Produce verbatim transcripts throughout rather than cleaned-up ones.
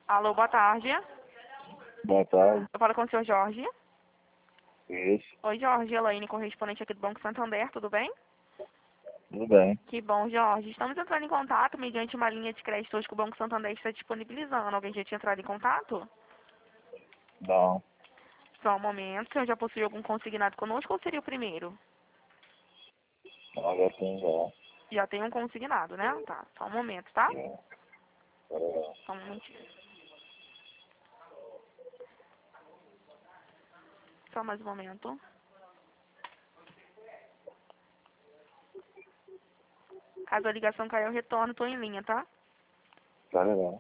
Alô, boa tarde. Boa tarde. Eu falo com o senhor Jorge. Isso. Oi, Jorge, Elaine, correspondente aqui do Banco Santander, tudo bem? Tudo bem. Que bom, Jorge. Estamos entrando em contato mediante uma linha de crédito hoje que o Banco Santander está disponibilizando. Alguém já tinha entrado em contato? Não. Só um momento. O senhor já possui algum consignado conosco ou seria o primeiro? Agora tem já. Já tem um consignado, né? Tá, só um momento, tá? É. Agora Só um momentinho. Só mais um momento. Caso a ligação caia, eu retorno, tô em linha, tá? tá legal.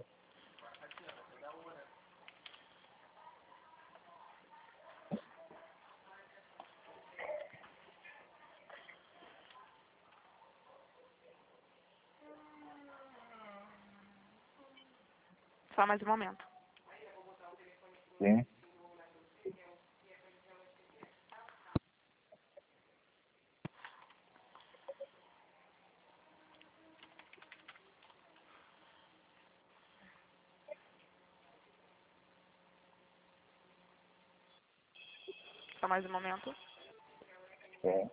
Só mais um momento. Sim. Só mais um momento. Sim.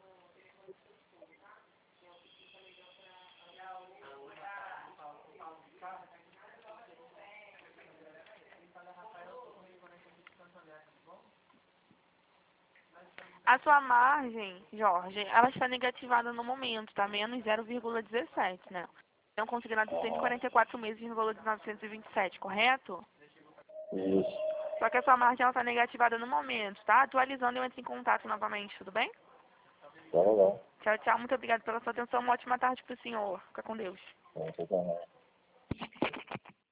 A sua margem, Jorge, ela está negativada no momento, tá? Menos zero vírgula dezessete, né? Então, consignado de cento e Aham. quarenta e quatro meses no valor de novecentos e vinte e sete, correto? Isso. Só que a sua margem ela está negativada no momento, tá? Atualizando, eu entro em contato novamente, tudo bem? Tá legal. Tchau, tchau. Muito obrigada pela sua atenção. Uma ótima tarde para o senhor. Fica com Deus. Tá, tá, tá.